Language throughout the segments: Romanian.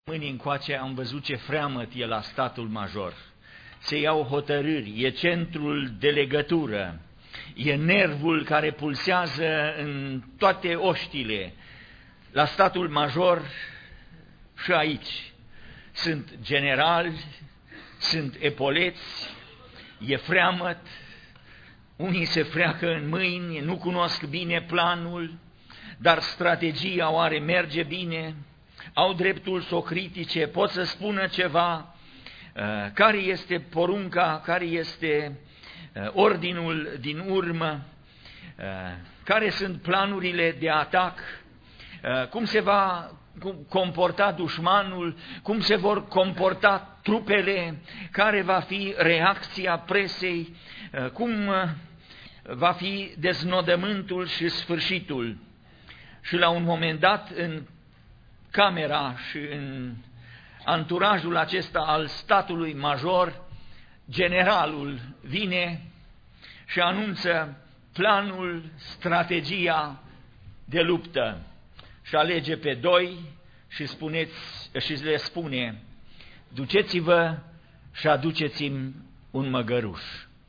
Mâini încoace am văzut ce freamăt e la statul major. Se iau hotărâri, e centrul de legătură, e nervul care pulsează în toate oștile. La statul major și aici sunt generali, sunt epoleți, e freamăt, unii se freacă în mâini, nu cunosc bine planul, dar strategia oare merge bine, au dreptul să o critique, pot să spună ceva, care este porunca, care este ordinul din urmă, care sunt planurile de atac, cum se va comporta dușmanul, cum se vor comporta trupele, care va fi reacția presei, cum va fi deznodământul și sfârșitul. Și la un moment dat, în camera și în anturajul acesta al statului major, generalul vine și anunță planul, strategia de luptă și alege pe doi și le spune: duceți-vă și aduceți-mi un măgăruș.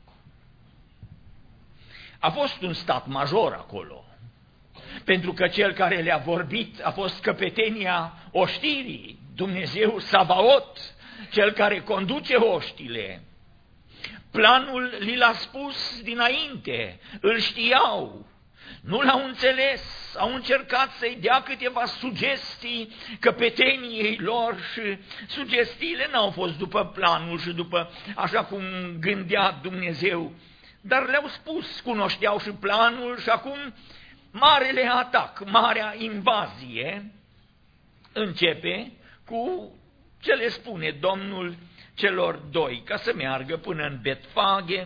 A fost un stat major acolo, pentru că cel care le-a vorbit a fost căpetenia oștirii, Dumnezeu Sabaot, cel care conduce oștile. Planul li l-a spus dinainte, îl știau, nu l-au înțeles, au încercat să-i dea câteva sugestii căpeteniei lor și sugestiile n-au fost după planul și după așa cum gândea Dumnezeu, dar le-au spus, cunoșteau și planul și acum marele atac, marea invazie începe cu ce le spune Domnul celor doi, ca să meargă până în Betfage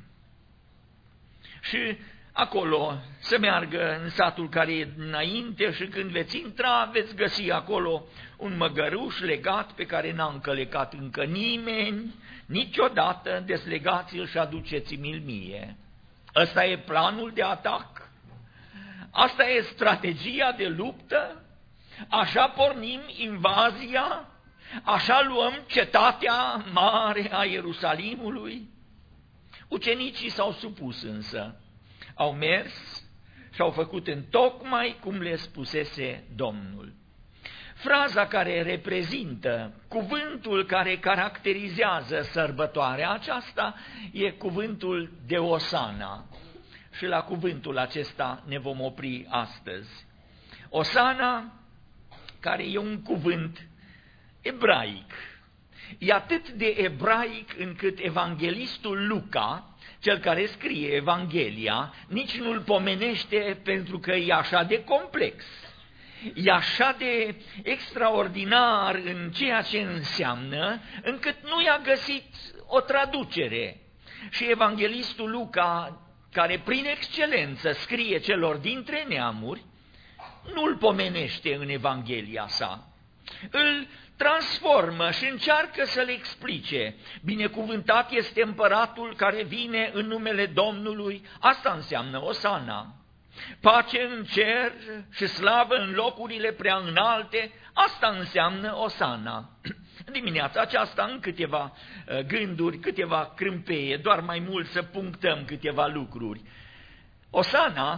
și acolo să meargă în satul care e înainte și când veți intra, veți găsi acolo un măgăruș legat pe care n-a încălecat încă nimeni, niciodată, deslegați-l și aduceți-mi-l mie. Ăsta e planul de atac? Asta e strategia de luptă? Așa pornim invazia? Așa luăm cetatea mare a Ierusalimului? Ucenicii s-au supus însă, au mers și au făcut întocmai cum le spusese Domnul. Fraza care reprezintă, cuvântul care caracterizează sărbătoarea aceasta e cuvântul de Osana. Și la cuvântul acesta ne vom opri astăzi. Osana, care e un cuvânt ebraic. E atât de ebraic încât evanghelistul Luca, cel care scrie Evanghelia, nici nu-l pomenește pentru că e așa de complex. E așa de extraordinar în ceea ce înseamnă, încât nu i-a găsit o traducere. Și evanghelistul Luca, care prin excelență scrie celor dintre neamuri, nu-l pomenește în Evanghelia sa. Îl transformă și încearcă să le explice. Binecuvântat este împăratul care vine în numele Domnului, asta înseamnă Osana. Pace în cer și slavă în locurile prea înalte, asta înseamnă Osana. Dimineața aceasta în câteva gânduri, câteva crâmpeie, doar mai mult să punctăm câteva lucruri. Osana,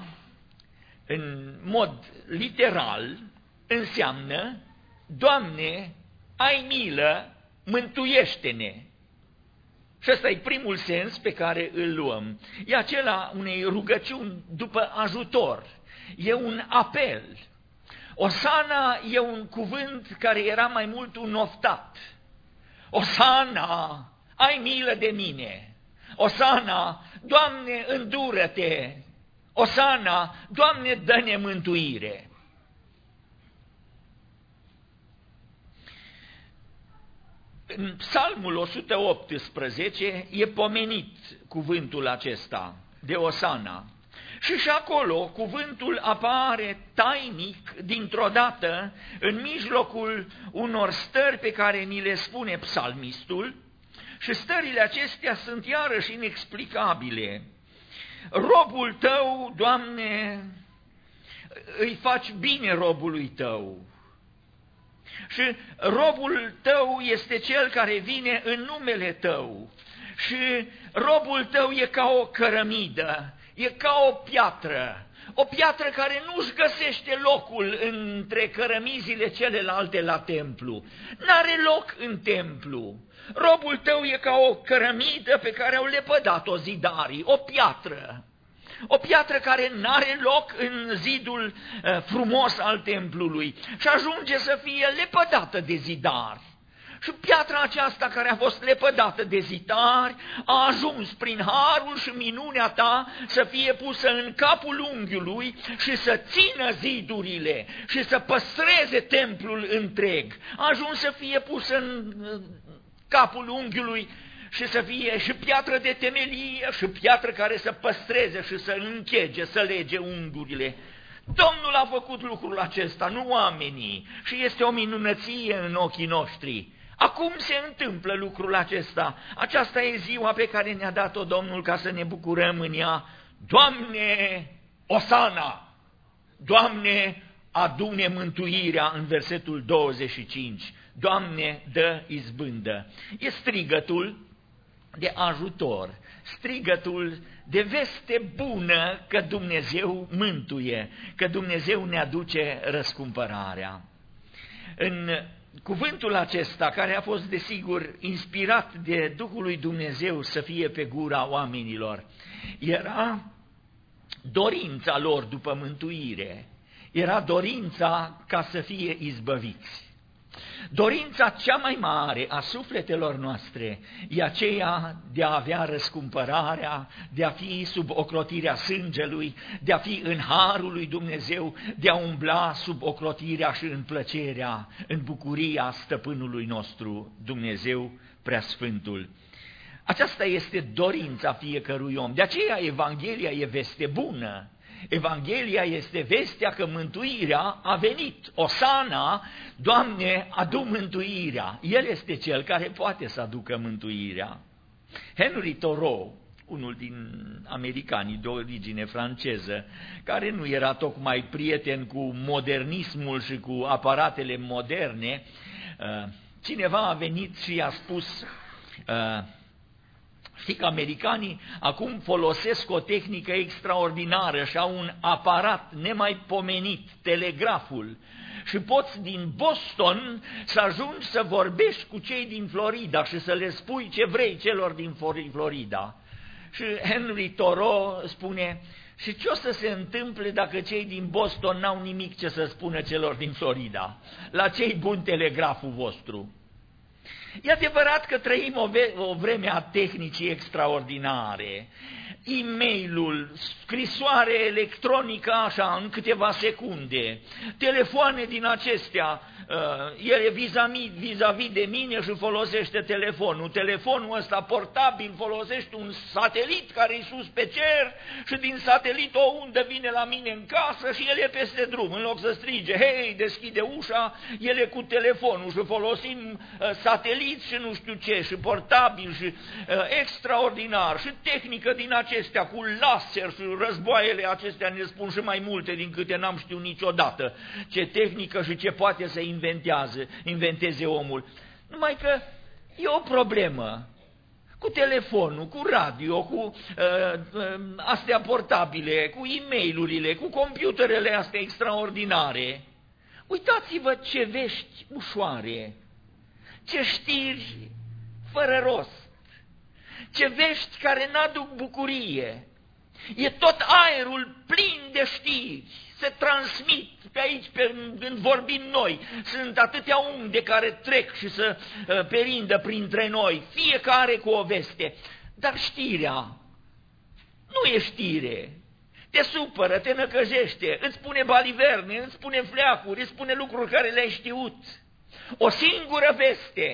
în mod literal, înseamnă: Doamne, ai milă, mântuiește-ne. Și ăsta e primul sens pe care îl luăm. E acela unei rugăciuni după ajutor. E un apel. Osana e un cuvânt care era mai mult un oftat. Osana, ai milă de mine. Osana, Doamne, îndură-te. Osana, Doamne, dă-ne mântuire. În Psalmul 118 e pomenit cuvântul acesta de Osana. Și acolo cuvântul apare tainic dintr-o dată în mijlocul unor stări pe care ni le spune psalmistul și stările acestea sunt iarăși inexplicabile. Robul tău, Doamne, îi faci bine robului tău. Și robul tău este cel care vine în numele tău. Și robul tău e ca o cărămidă, e ca o piatră care nu-și găsește locul între cărămizile celelalte la templu. N-are loc în templu. Robul tău e ca o cărămidă pe care au lepădat-o zidarii, o piatră care n-are loc în zidul frumos al templului și ajunge să fie lepădată de zidari. Și piatra aceasta care a fost lepădată de zidari a ajuns prin harul și minunea ta să fie pusă în capul unghiului și să țină zidurile și să păstreze templul întreg. A ajuns să fie pusă în capul unghiului și să fie și piatră de temelie și piatră care să păstreze și să închege, să lege unghiurile. Domnul a făcut lucrul acesta, nu oamenii, și este o minunăție în ochii noștri. Acum se întâmplă lucrul acesta. Aceasta e ziua pe care ne-a dat-o Domnul ca să ne bucurăm în ea. Doamne, Osana! Doamne, adu-ne mântuirea în versetul 25. Doamne, dă izbândă. E strigătul de ajutor, strigătul de veste bună că Dumnezeu mântuie, că Dumnezeu ne aduce răscumpărarea. În cuvântul acesta, care a fost desigur inspirat de Duhul lui Dumnezeu să fie pe gura oamenilor, era dorința lor după mântuire, era dorința ca să fie izbăviți. Dorința cea mai mare a sufletelor noastre e aceea de a avea răscumpărarea, de a fi sub ocrotirea sângelui, de a fi în harul lui Dumnezeu, de a umbla sub ocrotirea și în plăcerea, în bucuria stăpânului nostru, Dumnezeu Preasfântul. Aceasta este dorința fiecărui om. De aceea Evanghelia e veste bună. Evanghelia este vestea că mântuirea a venit. Osana, Doamne, adu mântuirea. El este cel care poate să aducă mântuirea. Henry Thoreau, unul din americanii de origine franceză, care nu era tocmai prieten cu modernismul și cu aparatele moderne, cineva a venit și i-a spus: știi că americanii acum folosesc o tehnică extraordinară și au un aparat nemaipomenit, telegraful, și poți din Boston să ajungi să vorbești cu cei din Florida și să le spui ce vrei celor din Florida. Și Henry Thoreau spune: și ce o să se întâmple dacă cei din Boston n-au nimic ce să spună celor din Florida? La ce-i bun telegraful vostru? E adevărat că trăim o vreme a tehnicii extraordinare. E-mailul, scrisoare electronică așa, în câteva secunde, telefoane din acestea, el e vis-a-vis de mine și folosește telefonul. Telefonul ăsta portabil folosește un satelit care e sus pe cer și din satelit o undă vine la mine în casă și el e peste drum. În loc să strige: hei, deschide ușa, el e cu telefonul și folosim satelit și nu știu ce, și portabil și extraordinar și tehnică din acestea cu laser și războaiele acestea ne spun și mai multe din câte n-am știut niciodată ce tehnică și ce poate să inventeze omul. Numai că e o problemă cu telefonul, cu radio, cu astea portabile, cu e-mail-urile, cu computerele astea extraordinare. Uitați-vă ce vești ușoare, ce știri fără rost, ce vești care n-aduc bucurie. E tot aerul plin de știri, se transmit pe aici, când vorbim noi. Sunt atâtea unde care trec și se perindă printre noi, fiecare cu o veste. Dar știrea nu e știre. Te supără, te năcăjește, îți spune baliverne, îți spune fleacuri, îți spune lucruri care le-ai știut. O singură veste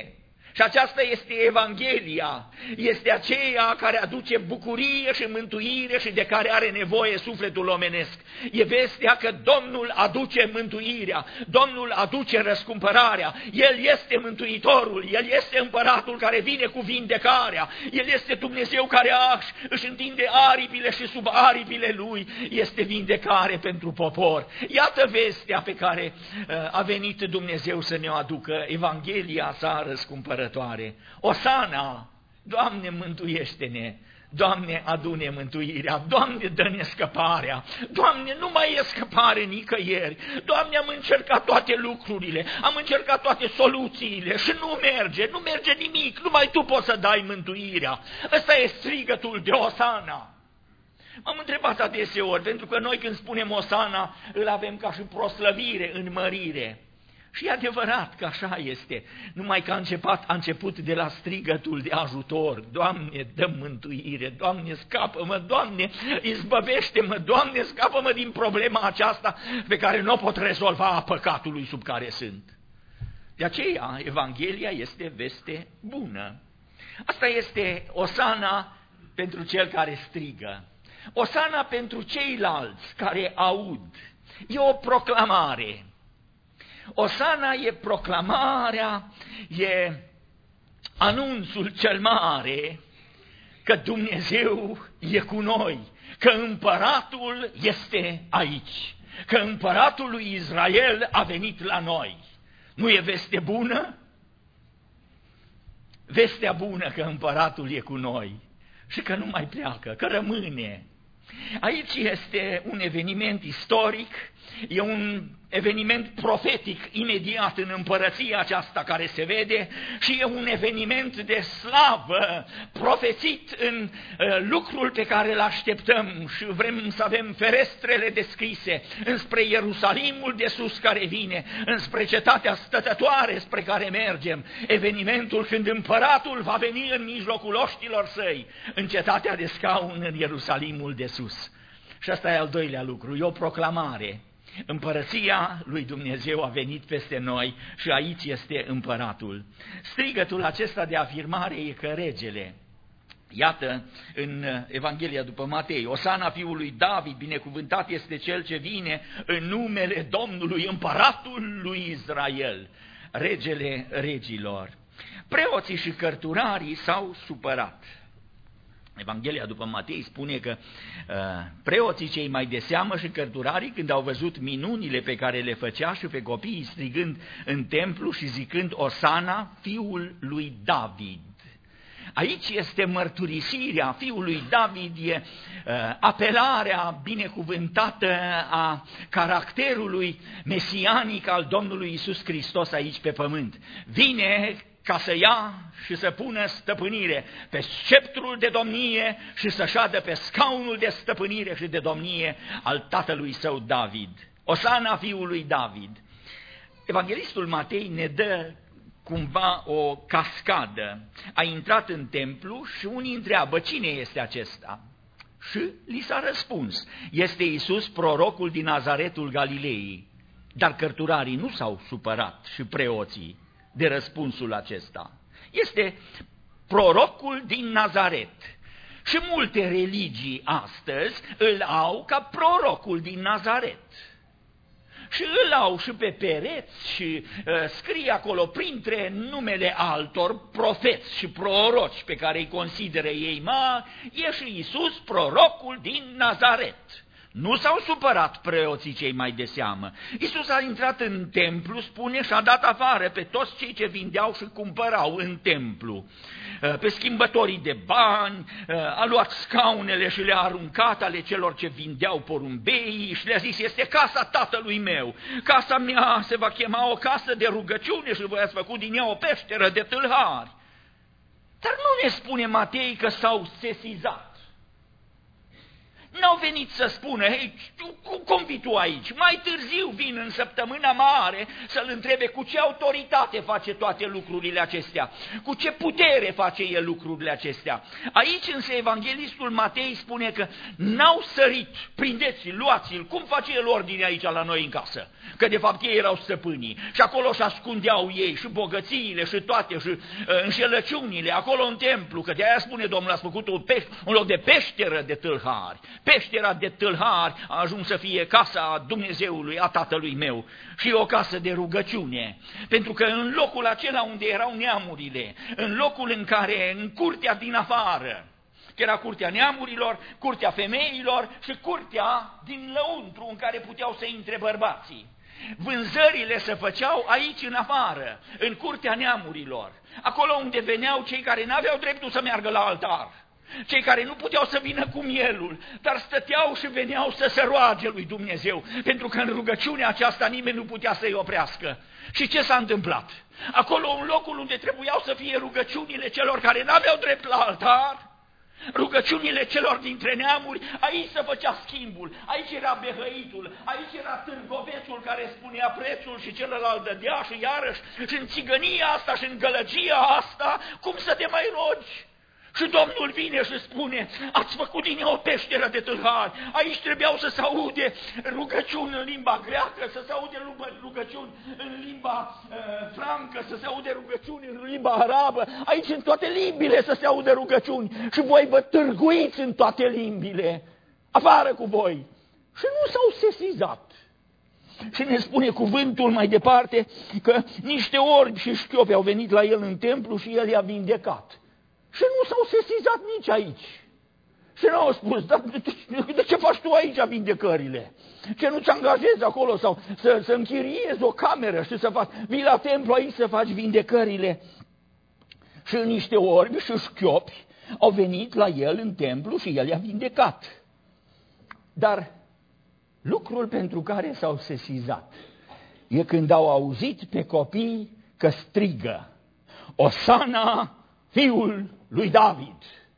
Și aceasta este Evanghelia, este aceea care aduce bucurie și mântuire și de care are nevoie sufletul omenesc. E vestea că Domnul aduce mântuirea, Domnul aduce răscumpărarea, El este Mântuitorul, El este Împăratul care vine cu vindecarea, El este Dumnezeu care își întinde aripile și sub aripile Lui este vindecare pentru popor. Iată vestea pe care a venit Dumnezeu să ne o aducă, Evanghelia sa răscumpărătoare. Osana, Doamne, mântuiește-ne! Doamne, adu-ne mântuirea! Doamne, dă-ne scăparea! Doamne, nu mai e scăpare nicăieri! Doamne, am încercat toate lucrurile, am încercat toate soluțiile și nu merge nimic, numai Tu poți să dai mântuirea! Ăsta e strigătul de Osana! M-am întrebat adeseori, pentru că noi când spunem Osana, îl avem ca și proslăvire, înmărire. Și e adevărat că așa este, numai că a început de la strigătul de ajutor. Doamne, dă mântuire, Doamne, scapă-mă, Doamne, izbăvește-mă, Doamne, scapă-mă din problema aceasta pe care nu o pot rezolva a păcatului sub care sunt. De aceea, Evanghelia este veste bună. Asta este Osana pentru cel care strigă. Osana pentru ceilalți care aud. E o proclamare. Osana e proclamarea, e anunțul cel mare că Dumnezeu e cu noi, că împăratul este aici, că împăratul lui Israel a venit la noi. Nu e veste bună? Vestea bună că împăratul e cu noi și că nu mai pleacă, că rămâne. Aici este un eveniment istoric, e un eveniment profetic imediat în împărăția aceasta care se vede și e un eveniment de slavă profețit în lucrul pe care îl așteptăm și vrem să avem ferestrele deschise înspre Ierusalimul de sus care vine, înspre cetatea stătătoare spre care mergem, evenimentul când împăratul va veni în mijlocul oștilor săi, în cetatea de scaun în Ierusalimul de sus. Și asta e al doilea lucru, e o proclamare. Împărăția lui Dumnezeu a venit peste noi și aici este împăratul. Strigătul acesta de afirmare e că regele, iată în Evanghelia după Matei, Osana fiului David, binecuvântat este cel ce vine în numele Domnului, împăratul lui Israel, regele regilor. Preoții și cărturarii s-au supărat. Evanghelia după Matei spune că preoții cei mai de seamă și cărturarii, când au văzut minunile pe care le făcea și pe copiii strigând în templu și zicând Osana, fiul lui David. Aici este mărturisirea fiului David, e apelarea binecuvântată a caracterului mesianic al Domnului Iisus Hristos aici pe pământ. Vine ca să ia și să pună stăpânire pe sceptrul de domnie și să șadă pe scaunul de stăpânire și de domnie al tatălui său David. Osana fiului David. Evanghelistul Matei ne dă cumva o cascadă. A intrat în templu și unii întreabă, cine este acesta? Și li s-a răspuns, este Iisus, prorocul din Nazaretul Galilei. Dar cărturarii nu s-au supărat și preoții de răspunsul acesta. Este prorocul din Nazaret. Și multe religii astăzi îl au ca prorocul din Nazaret. Și îl au și pe pereți și scrie acolo printre numele altor profeți și proroci pe care îi consideră ei mari, e și Iisus, prorocul din Nazaret. Nu s-au supărat preoții cei mai de seamă. Iisus a intrat în templu, spune, și a dat afară pe toți cei ce vindeau și cumpărau în templu. Pe schimbătorii de bani, a luat scaunele și le-a aruncat ale celor ce vindeau porumbeii și le-a zis, este casa tatălui meu. Casa mea se va chema o casă de rugăciune și voi ați făcut din ea o peșteră de tâlhari. Dar nu ne spune Matei că s-au sesizat. N-au venit să spună, hei, cum vii tu aici? Mai târziu vin în săptămâna mare să-l întrebe cu ce autoritate face toate lucrurile acestea, cu ce putere face el lucrurile acestea. Aici însă evanghelistul Matei spune că n-au sărit, prindeți-l, luați-l, cum face el ordine aici la noi în casă? Că de fapt ei erau stăpânii și acolo își ascundeau ei și bogățiile și toate și înșelăciunile, acolo în templu, că de-aia spune Domnul, ați făcut un loc de peșteră de tâlhari. Peștera de tâlhari a ajuns să fie casa Dumnezeului, a Tatălui meu, și o casă de rugăciune. Pentru că în locul acela unde erau neamurile, în locul în care, în curtea din afară, că era curtea neamurilor, curtea femeilor și curtea din lăuntru în care puteau să intre bărbații. Vânzările se făceau aici în afară, în curtea neamurilor, acolo unde veneau cei care n-aveau dreptul să meargă la altar, cei care nu puteau să vină cu mielul, dar stăteau și veneau să se roage lui Dumnezeu, pentru că în rugăciunea aceasta nimeni nu putea să-i oprească. Și ce s-a întâmplat? Acolo, în locul unde trebuiau să fie rugăciunile celor care n-aveau drept la altar, rugăciunile celor dintre neamuri, aici se făcea schimbul, aici era behăitul, aici era târgovețul care spunea prețul și celălalt dădea și iarăși, și în țigănia asta și în gălăgia asta, cum să te mai rogi? Și Domnul vine și spune, ați făcut din ea o peșteră de tâlhari, aici trebuiau să se aude rugăciuni în limba greacă, să se aude rugăciuni în limba francă, să se aude rugăciuni în limba arabă, aici în toate limbile să se aude rugăciuni și voi vă târguiți în toate limbile, afară cu voi. Și nu s-au sesizat. Și ne spune cuvântul mai departe că niște orbi și șchiopi au venit la el în templu și el i-a vindecat. Și nu s-au sesizat nici aici. Și nu au spus, de ce faci tu aici vindecările? Ce nu-ți angajezi acolo sau să închiriezi o cameră și să faci, vii la templu aici să faci vindecările? Și niște orbi și șchiopi au venit la el în templu și el i-a vindecat. Dar lucrul pentru care s-au sesizat e când au auzit pe copii că strigă, Osana, Fiul lui David.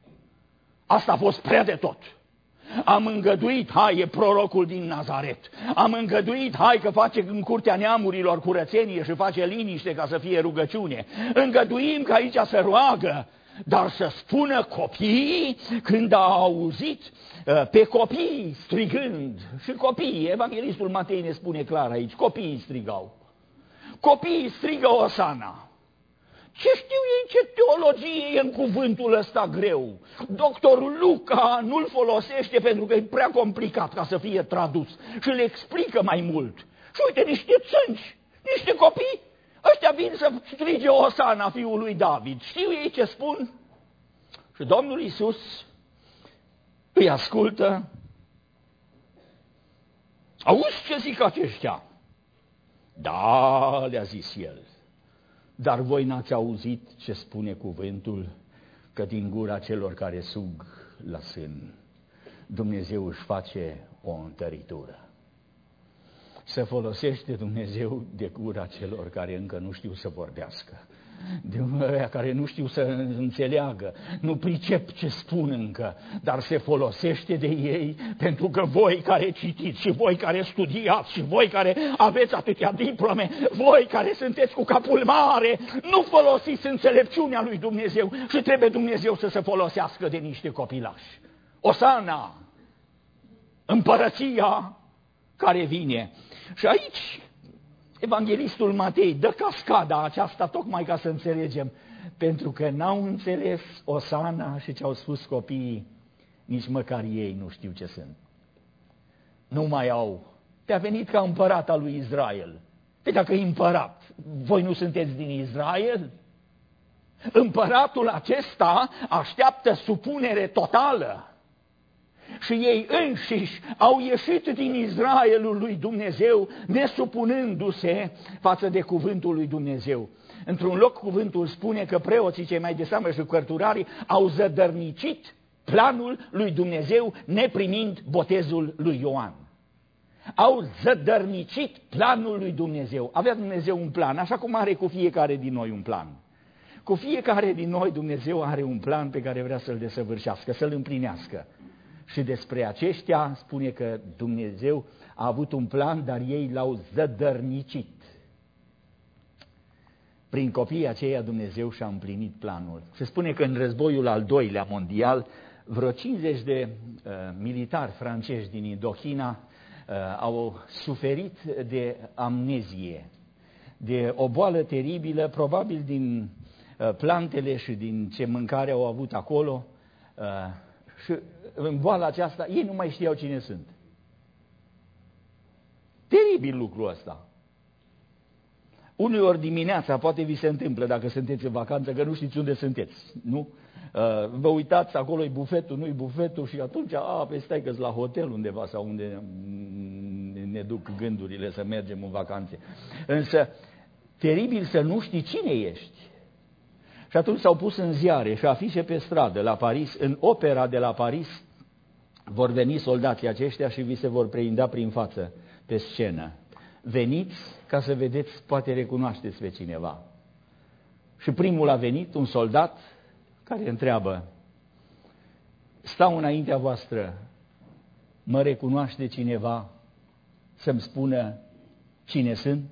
Asta a fost prea de tot. Am îngăduit, hai, e prorocul din Nazaret. Am îngăduit, hai, că face în curtea neamurilor curățenie și face liniște ca să fie rugăciune. Îngăduim că aici se roagă, dar să spună copiii, când au auzit pe copii strigând, și copiii, evanghelistul Matei ne spune clar aici, copiii strigau. Copiii strigă Osana. Ce știu ei ce teologie e în cuvântul ăsta greu? Doctorul Luca nu-l folosește pentru că e prea complicat ca să fie tradus și le explică mai mult. Și uite, niște țânci, niște copii, ăștia vin să strige Osana, Fiul lui David. Știu ei ce spun? Și Domnul Iisus îi ascultă. Auzi ce zic aceștia? Da, le-a zis el. Dar voi n-ați auzit ce spune cuvântul, că din gura celor care sug la sân, Dumnezeu își face o întăritură. Se folosește Dumnezeu de gura celor care încă nu știu să vorbească, de ăia care nu știu să înțeleagă, nu pricep ce spun încă, dar se folosește de ei pentru că voi care citiți și voi care studiați și voi care aveți atâtea diplome, voi care sunteți cu capul mare, nu folosiți înțelepciunea lui Dumnezeu și trebuie Dumnezeu să se folosească de niște copilași. Osana, împărăția care vine. Și aici evanghelistul Matei dă cascada aceasta tocmai ca să înțelegem, pentru că n-au înțeles Osana și ce au spus copiii, nici măcar ei nu știu ce sunt. Nu mai au. Te-a venit ca împărat al lui Israel. Păi dacă e împărat, voi nu sunteți din Israel? Împăratul acesta așteaptă supunere totală. Și ei înșiși au ieșit din Israelul lui Dumnezeu, nesupunându-se față de cuvântul lui Dumnezeu. Într-un loc cuvântul spune că preoții cei mai de seamă și cărturarii au zădărnicit planul lui Dumnezeu, neprimind botezul lui Ioan. Au zădărnicit planul lui Dumnezeu. Avea Dumnezeu un plan, așa cum are cu fiecare din noi un plan. Cu fiecare din noi Dumnezeu are un plan pe care vrea să-l desăvârșească, să-l împlinească. și despre aceștia spune că Dumnezeu a avut un plan, dar ei l-au zădărnicit. Prin copiii aceia Dumnezeu și-a împlinit planul. Se spune că în războiul al doilea mondial, vreo 50 de militari francezi din Indochina au suferit de amnezie, de o boală teribilă, probabil din plantele și din ce mâncare au avut acolo, și în boala aceasta ei nu mai știau cine sunt. Teribil lucrul ăsta. Uneori dimineața, poate vi se întâmplă dacă sunteți în vacanță, că nu știți unde sunteți, nu? Vă uitați, acolo e bufetul, nu-i bufetul și atunci, pe stai că-s la hotel undeva sau unde ne duc gândurile să mergem în vacanțe. Însă, teribil să nu știi cine ești. Și atunci s-au pus în ziare și afișe pe stradă la Paris, în opera de la Paris, vor veni soldații aceștia și vi se vor preinda prin față pe scenă. Veniți ca să vedeți, poate recunoașteți pe cineva. Și primul a venit, un soldat, care întreabă, stau înaintea voastră, mă recunoaște cineva să-mi spună cine sunt?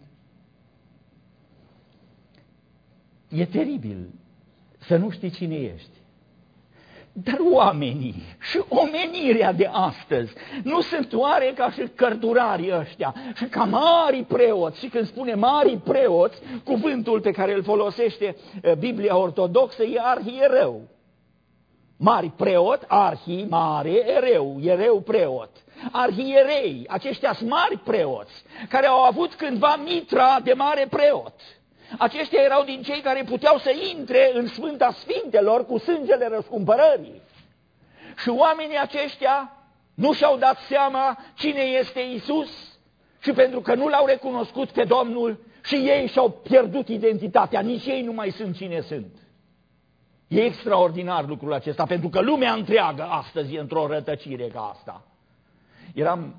E teribil să nu știi cine ești. Dar oamenii și omenirea de astăzi nu sunt oare ca și cărturarii ăștia și ca mari preoți? Și când spune mari preoți, cuvântul pe care îl folosește Biblia ortodoxă e arhiereu. Mari preot, arhi, mare, ereu preot. Arhierei, aceștia sunt mari preoți, care au avut cândva mitra de mare preot. Aceștia erau din cei care puteau să intre în Sfânta Sfintelor cu sângele răscumpărării. Și oamenii aceștia nu și-au dat seama cine este Iisus și pentru că nu l-au recunoscut pe Domnul și ei și-au pierdut identitatea, nici ei nu mai sunt cine sunt. E extraordinar lucrul acesta, pentru că lumea întreagă astăzi e într-o rătăcire ca asta. Eram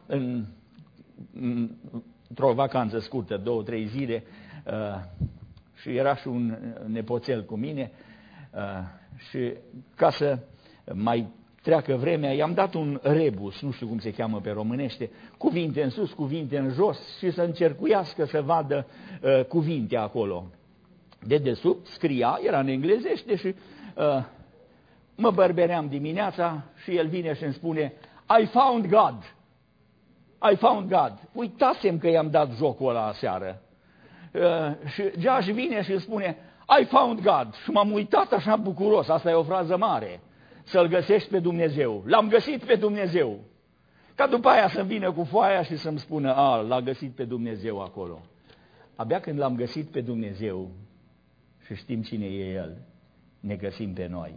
într-o vacanță scurtă, 2-3 zile, și era și un nepoțel cu mine și ca să mai treacă vremea, i-am dat un rebus, nu știu cum se cheamă pe românește, cuvinte în sus, cuvinte în jos și să încercuiască să vadă cuvinte acolo. De desubt scria, era în englezește și mă bărbeream dimineața și el vine și îmi spune I found God. I found God. Uitasem că i-am dat jocul ăla aseară. Și Josh vine și îmi spune I found God. Și m-am uitat așa bucuros, asta e o frază mare, să-L găsești pe Dumnezeu. L-am găsit pe Dumnezeu. Ca după aia să-mi vină cu foaia și să-mi spună l-a găsit pe Dumnezeu acolo. Abia când l-am găsit pe Dumnezeu și știm cine e El, ne găsim pe noi.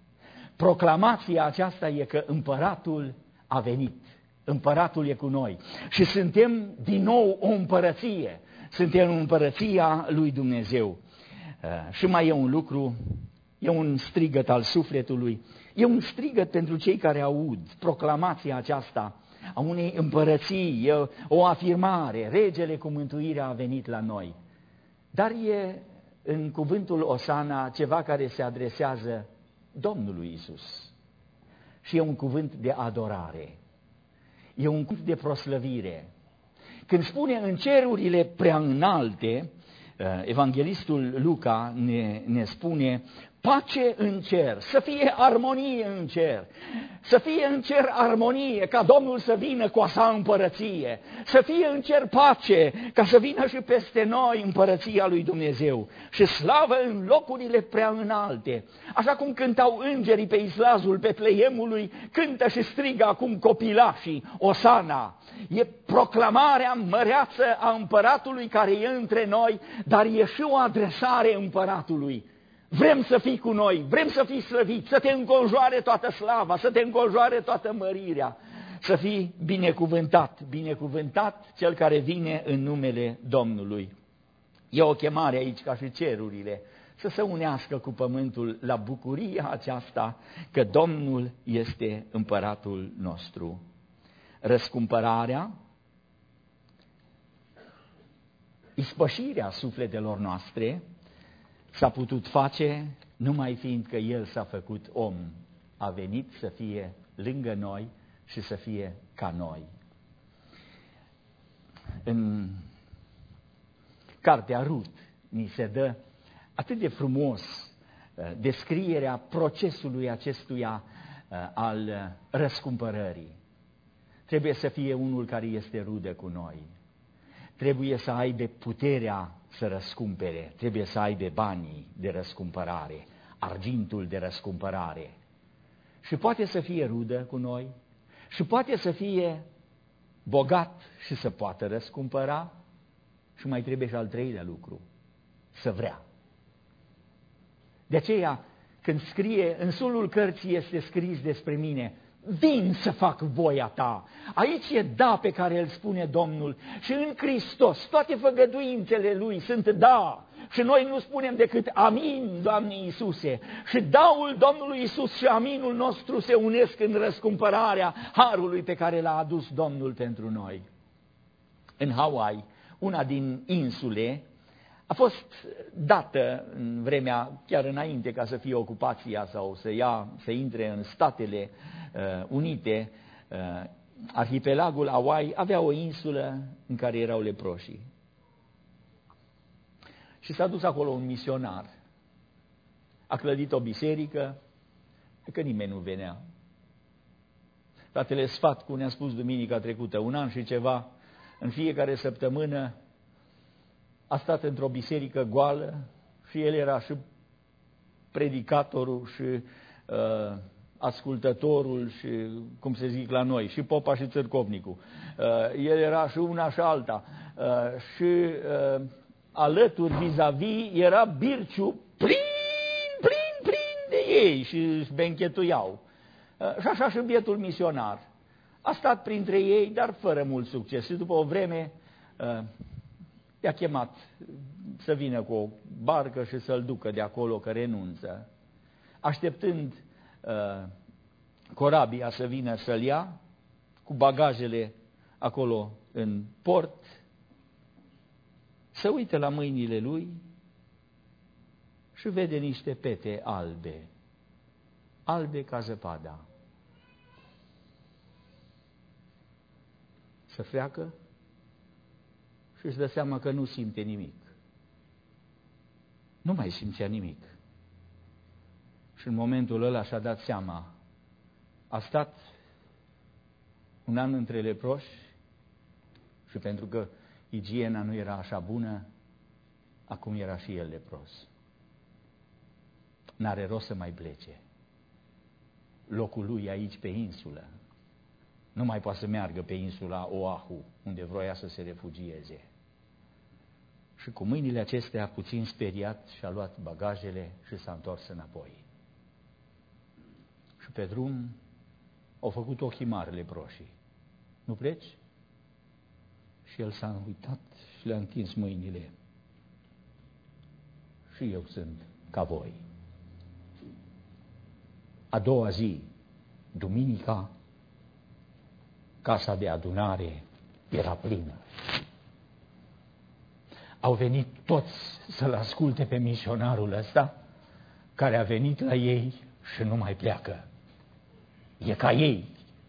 Proclamația aceasta e că împăratul a venit. Împăratul e cu noi. Și suntem din nou o împărăție. Suntem în împărăția lui Dumnezeu. Și mai e un lucru, e un strigăt al sufletului, e un strigăt pentru cei care aud proclamația aceasta a unei împărății, e o afirmare, regele cu mântuirea a venit la noi. Dar e în cuvântul Osana ceva care se adresează Domnului Iisus. Și e un cuvânt de adorare, e un cuvânt de proslăvire. Când spune în cerurile prea înalte, evanghelistul Luca ne spune pace în cer, să fie armonie în cer, să fie în cer armonie, ca Domnul să vină cu a sa împărăție, să fie în cer pace, ca să vină și peste noi împărăția lui Dumnezeu și slavă în locurile prea înalte. Așa cum cântau îngerii pe islazul Betleemului, cântă și strigă acum copilașii, Osana. E proclamarea măreață a împăratului care e între noi, dar e și o adresare împăratului. Vrem să fii cu noi, vrem să fii slăvit, să te înconjoare toată slava, să te înconjoare toată mărirea, să fii binecuvântat, binecuvântat cel care vine în numele Domnului. E o chemare aici ca și cerurile, să se unească cu pământul la bucuria aceasta că Domnul este împăratul nostru. Răscumpărarea, ispășirea sufletelor noastre s-a putut face numai fiindcă El s-a făcut om, a venit să fie lângă noi și să fie ca noi. În cartea Rut ni se dă atât de frumos descrierea procesului acestuia al răscumpărării. Trebuie să fie unul care este rudă cu noi. Trebuie să aibă puterea să răscumpere, trebuie să aibă banii de răscumpărare, argintul de răscumpărare. Și poate să fie rudă cu noi, și poate să fie bogat și să poată răscumpăra, și mai trebuie și al treilea lucru, să vrea. De aceea, când scrie, în sulul cărții este scris despre mine, vin să fac voia ta. Aici e da pe care îl spune Domnul și în Hristos toate făgăduințele Lui sunt da. Și noi nu spunem decât amin, Doamne Iisuse. Și daul Domnului Iisus și aminul nostru se unesc în răscumpărarea harului pe care l-a adus Domnul pentru noi. În Hawaii, una din insule, a fost dată în vremea, chiar înainte ca să fie ocupația sau să intre în Statele Unite, arhipelagul Hawaii avea o insulă în care erau leproșii. Și s-a dus acolo un misionar. A clădit o biserică, că nimeni nu venea. Fratele Sfat, cum ne-a spus duminica trecută, 1 an și ceva, în fiecare săptămână a stat într-o biserică goală și el era și predicatorul și ascultătorul și, cum se zic la noi, și popa și țărcovnicul. El era și una și alta. Și alături, vis-a-vis, era Birciu plin de ei și își benchetuiau. Și așa și bietul misionar. A stat printre ei, dar fără mult succes. Și după o vreme i-a chemat să vină cu o barcă și să-l ducă de acolo, că renunță. Așteptând corabia să vină să-l ia, cu bagajele acolo în port, se uită la mâinile lui și vede niște pete albe, albe ca zăpada. Se freacă și își dă seama că nu simte nimic. Nu mai simțea nimic. Și în momentul ăla și-a dat seama, a stat 1 an între leproși și pentru că igiena nu era așa bună, acum era și el lepros. N-are rost să mai plece. Locul lui aici pe insulă. Nu mai poate să meargă pe insula Oahu, unde vroia să se refugieze. Și cu mâinile acestea, puțin speriat, și-a luat bagajele și s-a întors înapoi. Și pe drum au făcut ochii mari leproșii. Nu pleci? Și el s-a uitat și le-a întins mâinile. Și eu sunt ca voi. A doua zi, duminica, casa de adunare era plină. Au venit toți să-l asculte pe misionarul ăsta, care a venit la ei și nu mai pleacă. E ca ei.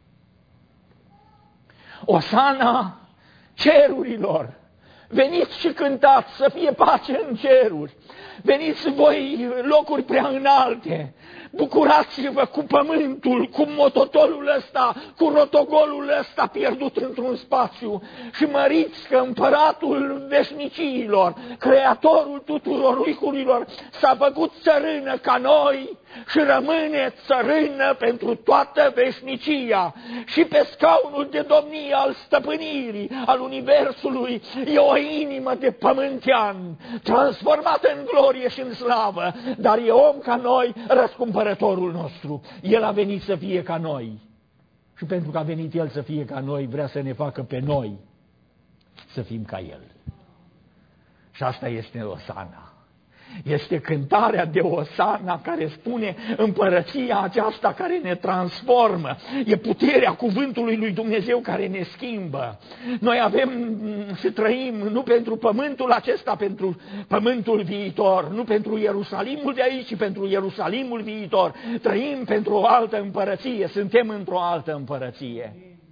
Osana cerurilor! Veniți și cântați să fie pace în ceruri. Veniți voi locuri prea înalte. Bucurați-vă cu pământul, cu mototolul ăsta, cu rotogolul ăsta pierdut într-un spațiu și măriți că împăratul veșniciilor, creatorul tuturor lucrurilor, s-a făcut țărână ca noi și rămâne țărână pentru toată veșnicia. Și pe scaunul de domnie al stăpânirii, al universului, e o inimă de pământean, transformată în glorie și în slavă, dar e om ca noi, răscumpărătorul nostru. El a venit să fie ca noi. Și pentru că a venit El să fie ca noi, vrea să ne facă pe noi să fim ca El. Și asta este Osana. Este cântarea de Osana care spune împărăția aceasta care ne transformă. E puterea cuvântului lui Dumnezeu care ne schimbă. Noi avem și trăim nu pentru pământul acesta, pentru pământul viitor, nu pentru Ierusalimul de aici, ci pentru Ierusalimul viitor. Trăim pentru o altă împărăție, suntem într-o altă împărăție.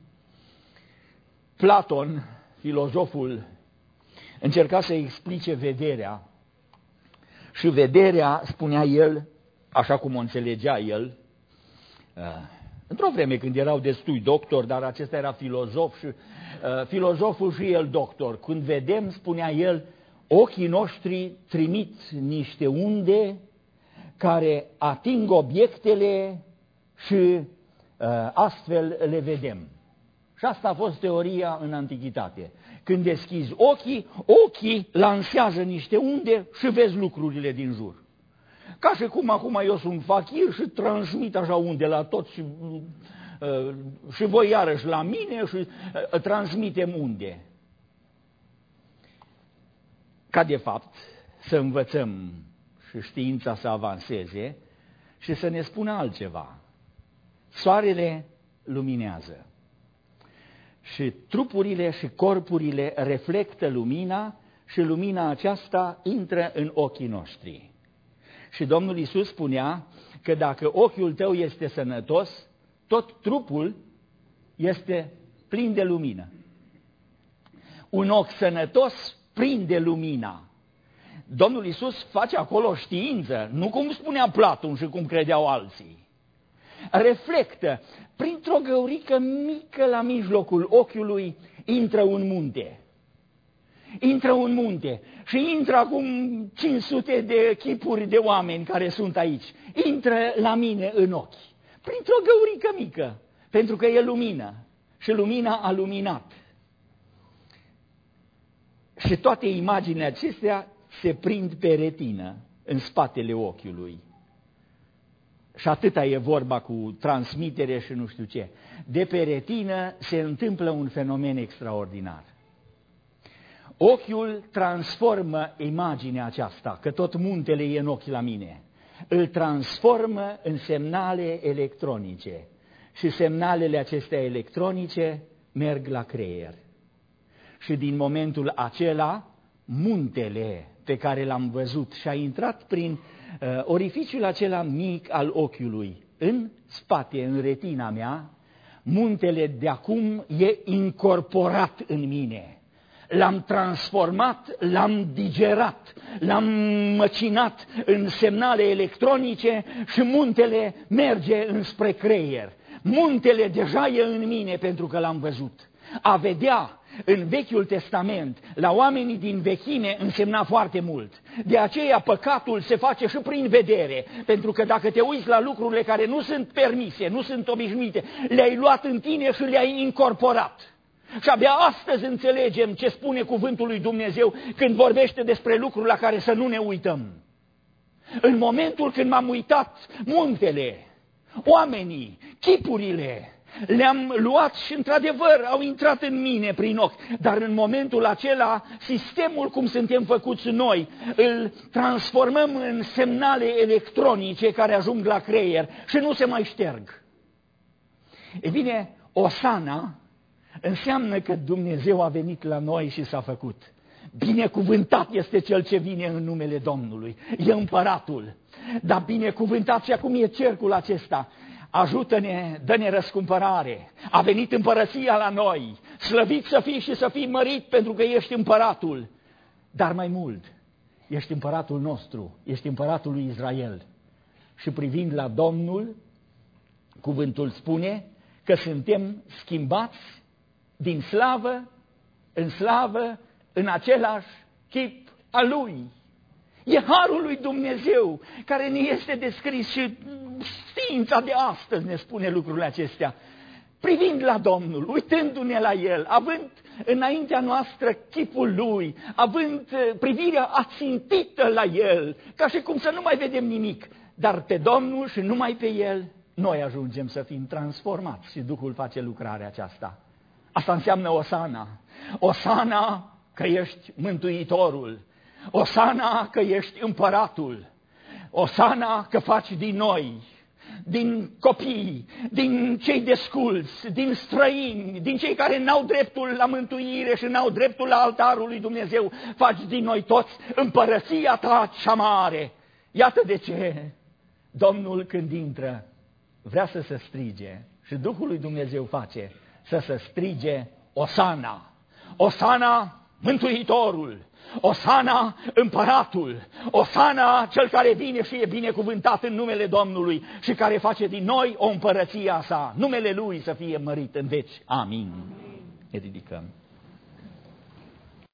Platon, filozoful, încerca să explice vederea. Și vederea, spunea el, așa cum o înțelegea el, într-o vreme când erau destui doctori, dar acesta era filozof și filozoful și el doctor. Când vedem, spunea el, ochii noștri trimit niște unde care ating obiectele și astfel le vedem. Și asta a fost teoria în antichitate. Când deschizi ochii lansează niște unde și vezi lucrurile din jur. Ca și cum acum eu sunt fachir și transmit așa unde la tot și voi iarăși la mine și transmitem unde. Ca de fapt să învățăm și știința să avanseze și să ne spună altceva. Soarele luminează. Și trupurile și corpurile reflectă lumina și lumina aceasta intră în ochii noștri. Și Domnul Iisus spunea că dacă ochiul tău este sănătos, tot trupul este plin de lumină. Un ochi sănătos prinde lumina. Domnul Iisus face acolo știință, nu cum spunea Platon și cum credeau alții. Reflectă, printr-o găurică mică la mijlocul ochiului, intră un munte. Intră un munte și intră acum 500 de chipuri de oameni care sunt aici. Intră la mine în ochi, printr-o găurică mică, pentru că e lumină și lumina a luminat. Și toate imaginile acestea se prind pe retină, în spatele ochiului. Și atâta e vorba cu transmitere și nu știu ce. De pe retină se întâmplă un fenomen extraordinar. Ochiul transformă imaginea aceasta, că tot muntele e în ochi la mine. Îl transformă în semnale electronice. Și semnalele acestea electronice merg la creier. Și din momentul acela, muntele pe care l-am văzut și a intrat prin orificiul acela mic al ochiului, în spate, în retina mea, muntele de acum e incorporat în mine. L-am transformat, l-am digerat, l-am măcinat în semnale electronice și muntele merge înspre creier. Muntele deja e în mine pentru că l-am văzut. A vedea în Vechiul Testament, la oamenii din vechime, însemna foarte mult. De aceea păcatul se face și prin vedere, pentru că dacă te uiți la lucrurile care nu sunt permise, nu sunt obișnuite, le-ai luat în tine și le-ai incorporat. Și abia astăzi înțelegem ce spune cuvântul lui Dumnezeu când vorbește despre lucruri la care să nu ne uităm. În momentul când m-am uitat, muntele, oamenii, chipurile, le-am luat și într-adevăr au intrat în mine prin ochi, dar în momentul acela sistemul cum suntem făcuți noi îl transformăm în semnale electronice care ajung la creier și nu se mai șterg. E bine, Osana înseamnă că Dumnezeu a venit la noi și s-a făcut. Binecuvântat este cel ce vine în numele Domnului, e împăratul, dar binecuvântat și acum e cercul acesta. Ajută-ne, dă-ne răscumpărare, a venit împărăția la noi, slăvit să fii și să fii mărit pentru că ești împăratul. Dar mai mult, ești împăratul nostru, ești împăratul lui Israel. Și privind la Domnul, cuvântul spune că suntem schimbați din slavă în slavă, în același chip al Lui. E harul lui Dumnezeu care ne este descris și știința de astăzi ne spune lucrurile acestea. Privind la Domnul, uitându-ne la El, având înaintea noastră chipul Lui, având privirea ațintită la El, ca și cum să nu mai vedem nimic, dar pe Domnul și numai pe El, noi ajungem să fim transformați și Duhul face lucrarea aceasta. Asta înseamnă Osana. Osana că ești Mântuitorul. Osana că ești împăratul, Osana că faci din noi, din copii, din cei desculți, din străini, din cei care n-au dreptul la mântuire și n-au dreptul la altarul lui Dumnezeu, faci din noi toți împărăția ta cea mare. Iată de ce Domnul când intră vrea să se strige și Duhul lui Dumnezeu face să se strige Osana, Osana Mântuitorul, Osana Împăratul, Osana Cel care vine și e binecuvântat în numele Domnului și care face din noi o împărăție a sa. Numele Lui să fie mărit în veci. Amin. Ne ridicăm.